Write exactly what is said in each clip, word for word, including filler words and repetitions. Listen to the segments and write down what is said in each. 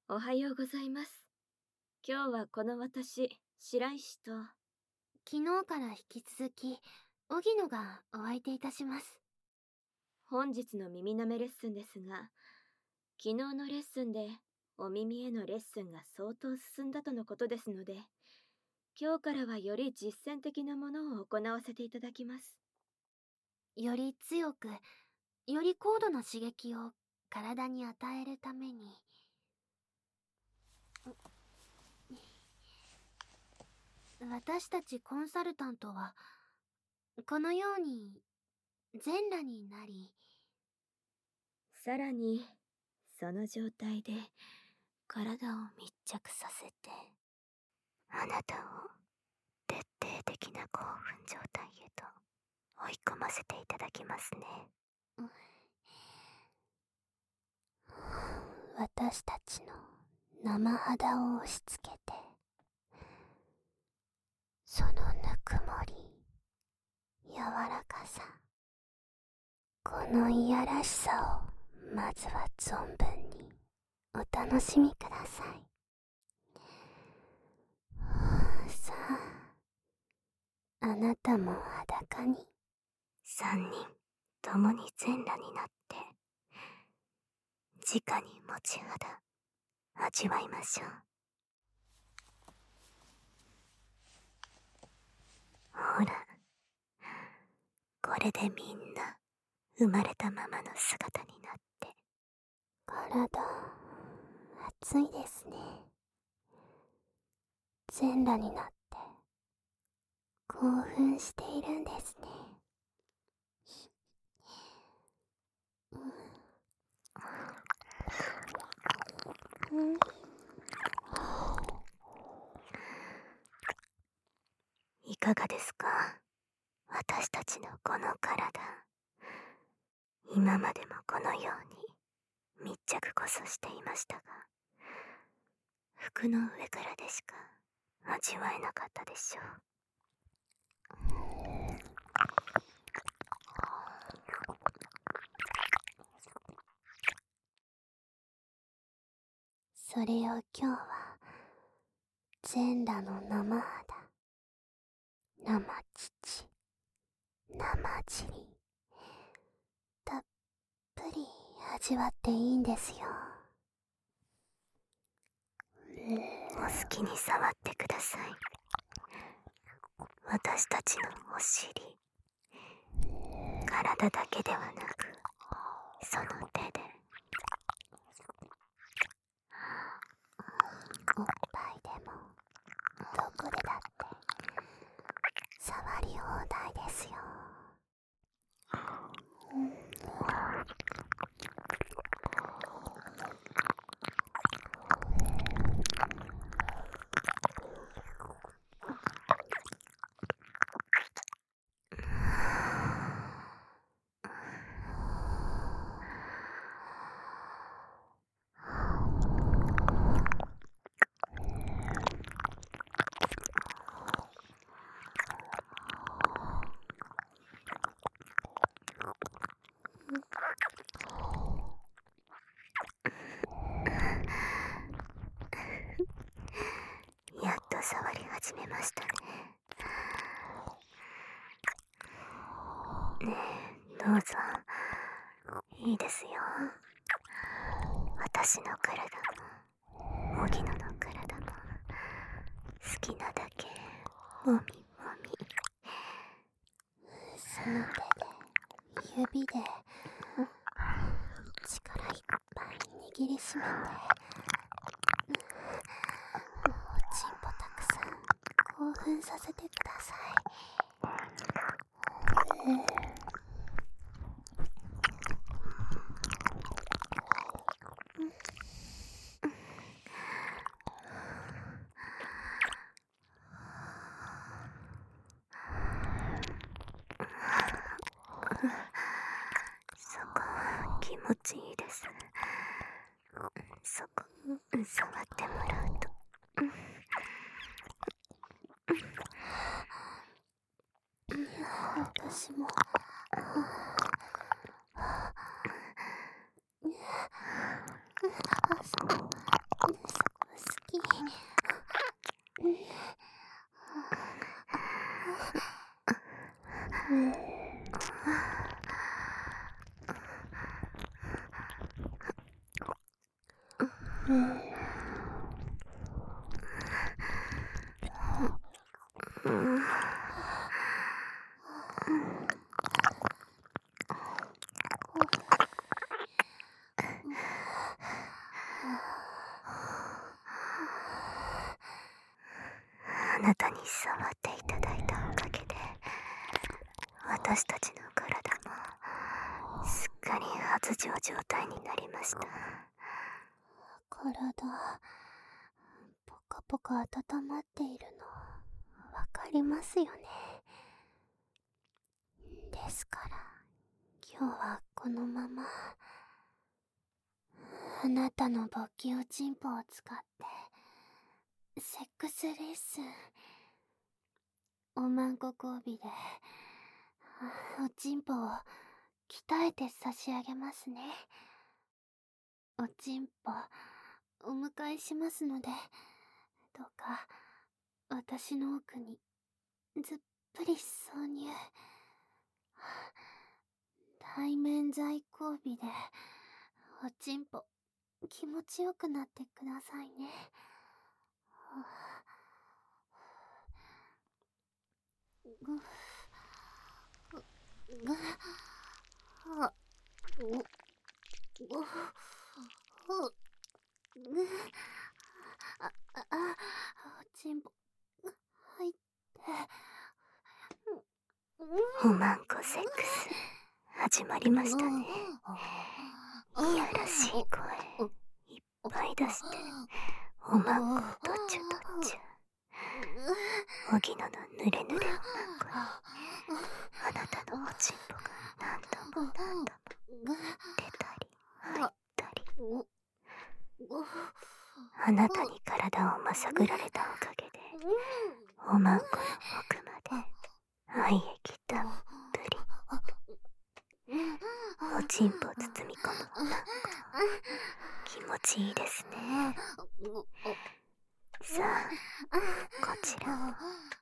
おはようございます。今日はこの私、白石と、 昨日から引き続き、荻野がお相手いたします。 本日の耳舐めレッスンですが、昨日のレッスンでお耳へのレッスンが相当進んだとのことですので、今日からはより実践的なものを行わせていただきます。 より強く、より高度な刺激を体に与えるために。私たちコンサルタントは、このように全裸になり、 さらに、その状態で体を密着させて、あなたを徹底的な興奮状態へと追い込ませていただきますね。 私たちの生肌を押し付けて、そのぬくもり、柔らかさ、このいやらしさをまずは存分にお楽しみください。さあ、あなたも裸に。 三人ともに全裸になって、直に持ち肌味わいましょう。ほら、これでみんな生まれたままの姿になって。 体、熱いですね。全裸になって、興奮しているんですね。うん、 いかがですか、私たちのこの体。今までもこのように密着こそしていましたが、服の上からでしか味わえなかったでしょう。 それを今日は全裸の生肌、生乳、生尻、たっぷり味わっていいんですよ。 お好きに触ってください。私たちのお尻、体だけではなく、その手でおっぱいでもどこでだって触り放題ですよ。 やっと触り始めましたね。ねえ、どうぞ。いいですよ。私の体も荻野の体も好きなだけもみもみ。 その手で、指で力いっぱい握りしめて、おちんぽたくさん興奮させてください。 そこ気持ちいいです。そこ触ってもらうと、 私もあなたに触っていただいたおかげで、私たちの体もすっかり発情状態になりました。 体ポカポカ温まっているのわかりますよね。ですから今日はこのままあなたの勃起おちんぽを使ってセックスレッスン、おまんこ交尾でおちんぽを鍛えて差し上げますね。おちんぽお迎えしますので、どうか私の奥にずっぷり挿入、対面在交尾でおちんぽ気持ちよくなってくださいね。ぐぐはおおおぐああおちんぽ入っておまんこセックス始まりましたね。いやらしい声いっぱい出して、おまんこをどっちゅどっちゅ。おぎののぬれぬれおまんこにあなたのおちんぽが何度も何度も出たり入ったり、あなたに体をまさぐられたおかげで、おまんこの奥まで愛液たっぷり。おちんぽを包み込むおまんこ、気持ちいいですね。さあ、こちらも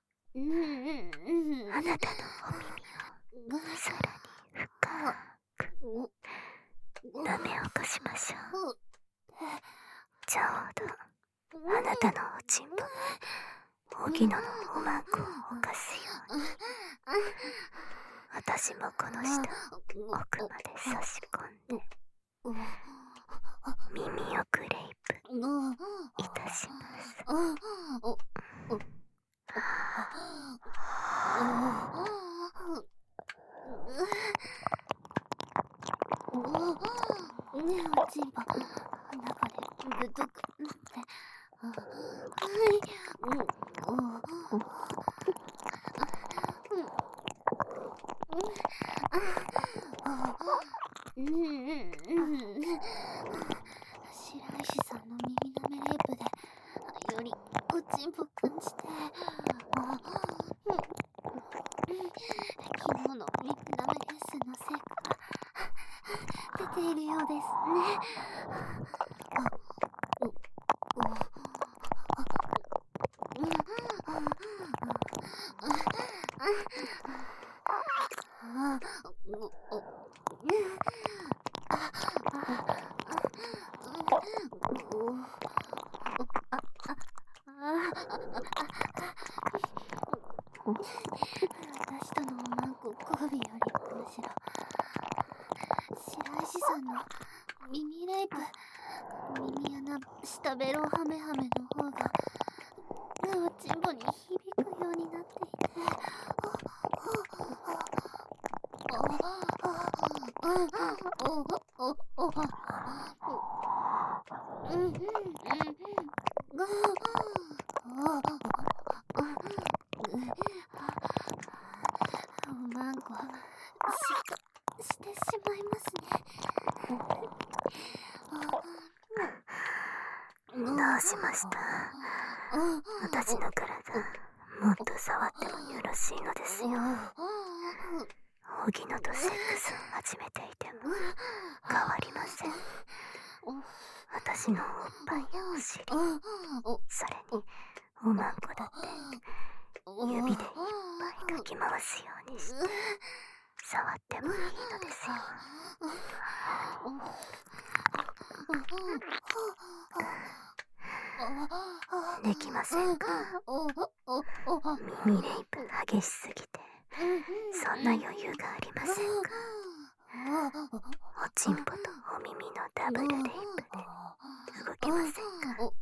あなたのお耳をさらに深く舐め起こしましょう。ちょうどあなたのおちんぽがおぎののおまんこを犯すように、私もこの下奥まで差し込んで耳をクレイプいたします。 ねえおちんぽ中でぶっとくなって、はいうんうんうんうん、白石さんの耳なめレイプでよりおちんぽ感じて、昨日の耳なめレッスンの成果が出ているようですね。私とのおまんこ交尾よりむしろ白石さんの耳レイプ、耳穴下ベロハメハメの方がおちんぽに響くようになっていて、うんうんうんおまんこしっしてしまいますね。 どうしました？私の体もっと触ってもよろしいのですよ。おぎのとセックスを始めていても変わりません。私のおっぱいやお尻、それにおまんこだって指でいっぱいかき回すようにして触ってもいいのですよ。 できませんか？耳レイプ激しすぎてそんな余裕がありませんか？おちんぽとお耳のダブルレイプで動きませんか？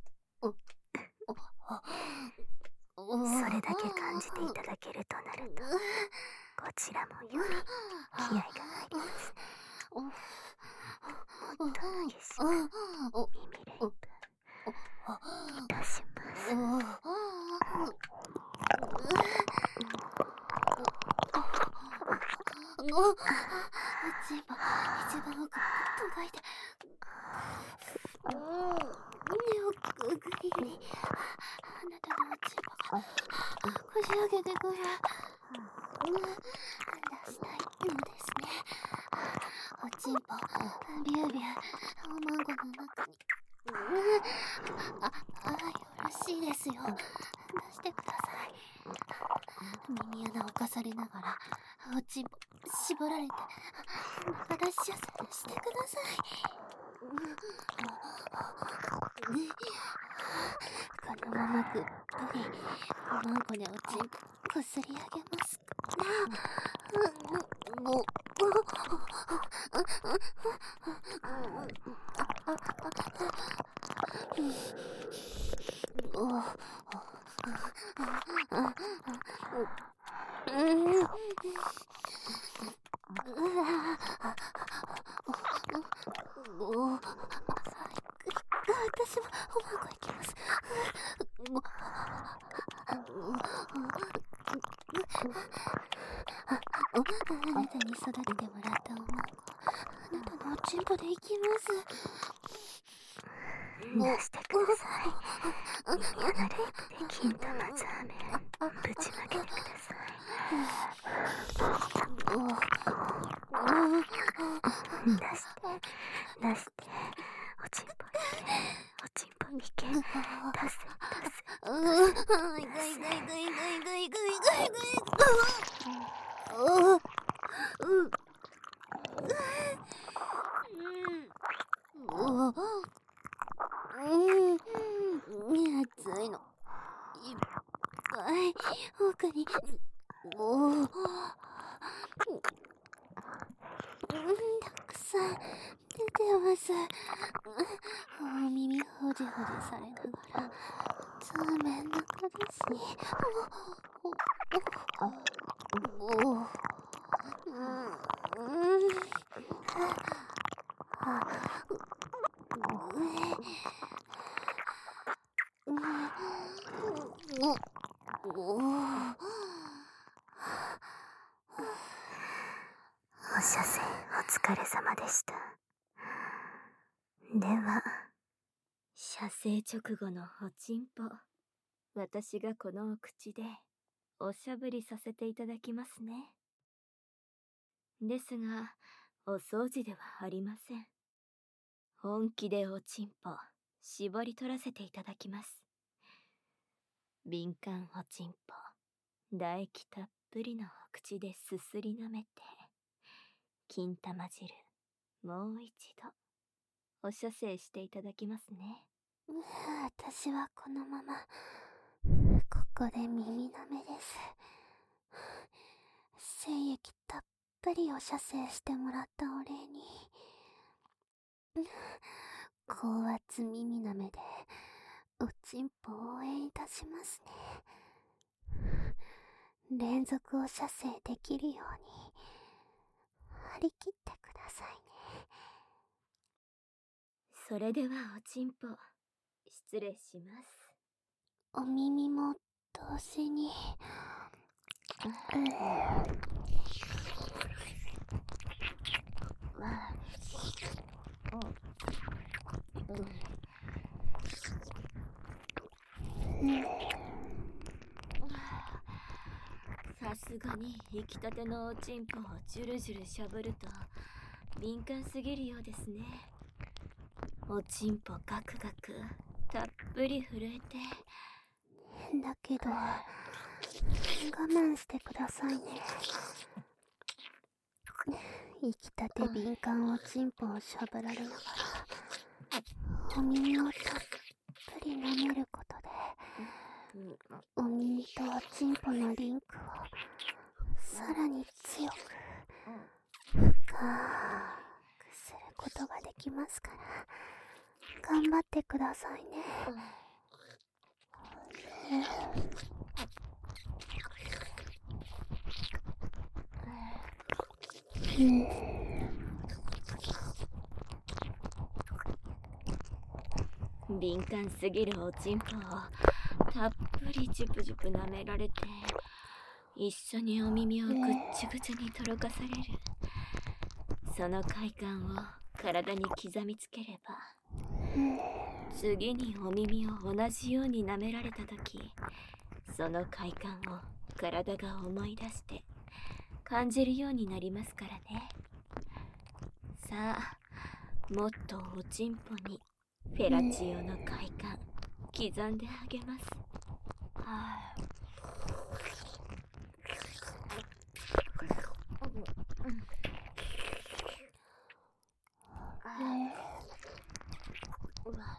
それだけ感じていただけるとなると、こちらもより気合が入りますね。もっと激しく耳レイプいたします。 おちんぽ一番奥届いて、よくぐりぐり、あなたのおちんぽがこじ開けてくる。出したいのですね。おちんぽビュービューおまんこの中に。あ、あ、よろしいですよ。出してください。耳穴をかされながらおちんぽ絞られて中出し射精してください。このままぐっぷりおまんこでおちんぽこすり上げますから。もう私もおまんこ行きます。あなたに育ててもらったおまんこ、あなたのおちんぽで行きます。 出してください。耳穴レイプで金玉ザーメンぶちまけてください。出して出して、おちんぽいけ、おちんぽいけ、出せ出せ出せ。 ぐいぐいぐいぐいぐいぐいぐいぐいぐい。熱いのいっぱい奥に。おお、たくさん出てます。お耳ほじほじされながらザーメンの中ですね。おおおお、 お射精お疲れ様でした。では、射精直後のおちんぽ、私がこのお口でおしゃぶりさせていただきますね。ですが、お掃除ではありません。本気でおちんぽ絞り取らせていただきます。敏感おちんぽ、唾液たっぷりのお口ですすりなめて、金玉汁もう一度お射精していただきますね。 私はこのままここで耳なめです。精液たっぷりお射精してもらったお礼に、高圧耳なめでおちんぽを応援いたしますね。連続お射精できるように張り切ってくださいね。 それではおちんぽ失礼します。 お耳も同時に。 さすがに出来たてのおちんぽをジュルジュルしゃぶると敏感すぎるようですね。おちんぽガクガクたっぷり震えて。 だけど我慢してくださいね。生きたて敏感おちんぽをしゃぶられながらお耳を頑張ってくださいね。うん。 敏感すぎるおちんぽをたっぷりジュプジュプ舐められて、一緒にお耳をぐっちゅぐちゅにとろかされる。その快感を体に刻みつければ、次にお耳を同じように舐められたとき、その快感を体が思い出して感じるようになりますからね。さあ、もっとおちんぽにフェラチオの快感刻んであげます。はあ、うわ、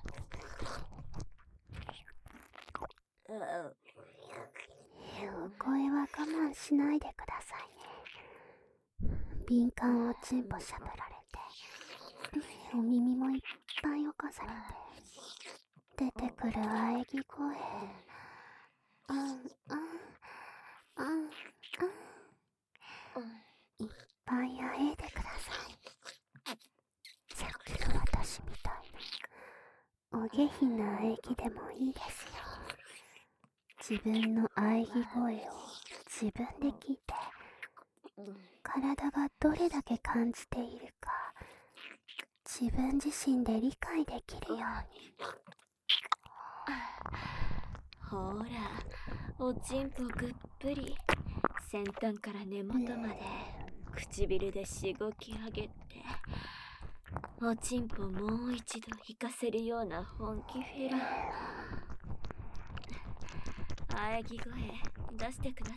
お声は我慢しないでくださいね。敏感おちんぽしゃぶられて、お耳もいっぱい侵されて、出てくる喘ぎ声、うんうんうんうん、いっぱいあえいでください。さっきの私みたいなお下品な喘ぎでもいいですよ。自分の喘ぎ声を自分で聞いて、体がどれだけ感じているか自分自身で理解できるように。 ほら、おちんぽぐっぷり先端から根元まで唇でしごき上げて、おちんぽもう一度引かせるような本気フェラ。喘ぎ声出してください。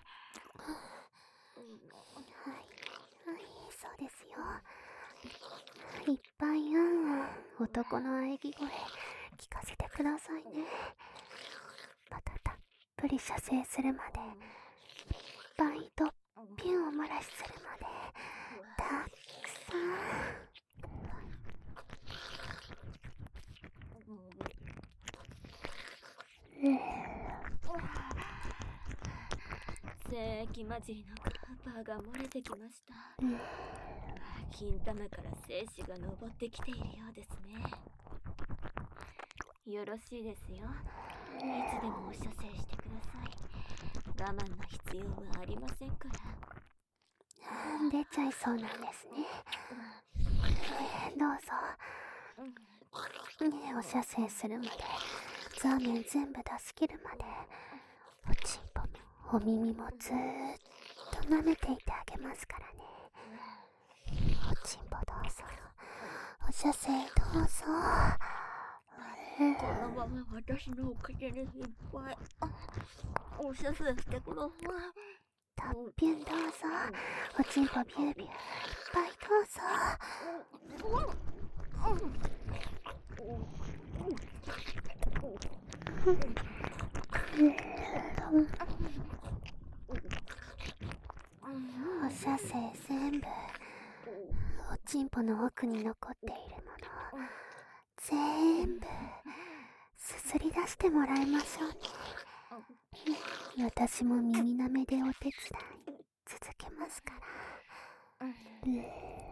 はい、はい、そうですよ。いっぱいあんあん男の喘ぎ声聞かせてくださいね。またたっぷり射精するまで、いっぱいとピュンを漏らしするまで、たくさん。 精液混じりのカーパーが漏れてきました。金玉から精子が昇ってきているようですね。よろしいですよ。いつでもお射精してください。我慢の必要はありませんから。 出ちゃいそうなんですね。どうぞ。ねえ、お射精するまで、ザーメン全部出し切るまで、おちんぽもお耳もずーっと舐めていてあげますからね。おちんぽどうぞ。お射精どうぞ。 このまま私のお口にいっぱいお射精してください。 たっぴんどうぞ。おちんぽビュービューいっぱいどうぞ。お射精全部おちんぽの奥に残っているもの全部すすり出してもらいましょうね。私も耳なめでお手伝い続けますから。うん、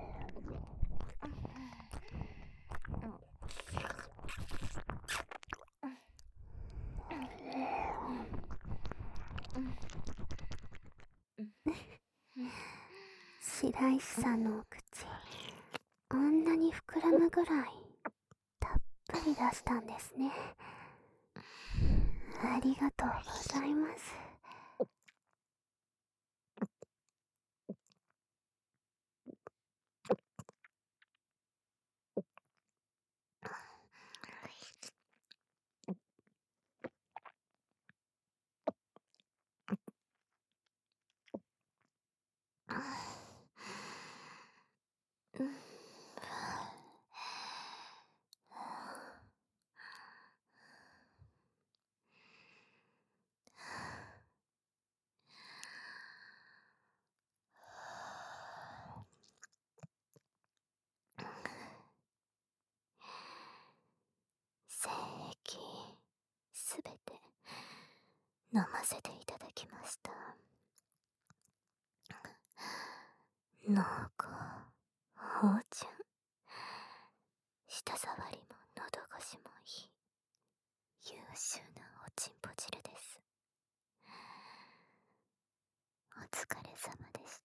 白石さんのお口あんなに膨らむぐらいたっぷり出したんですね。ありがとうございます。 飲ませていただきました。濃厚、芳醇、舌触りも喉越しもいい優秀なおちんぽ汁です。お疲れ様でした。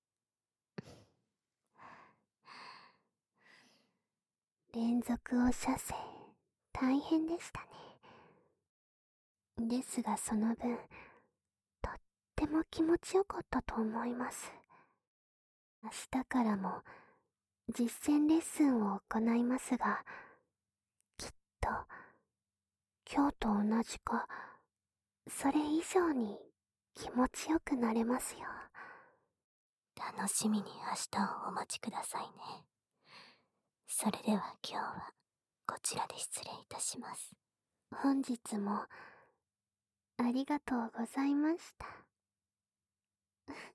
連続お射精大変でしたね。ですがその分とっても気持ちよかったと思います。明日からも実践レッスンを行いますが、きっと今日と同じかそれ以上に気持ちよくなれますよ。 楽しみに明日をお待ちくださいね。それでは今日はこちらで失礼いたします。 本日もありがとうございました。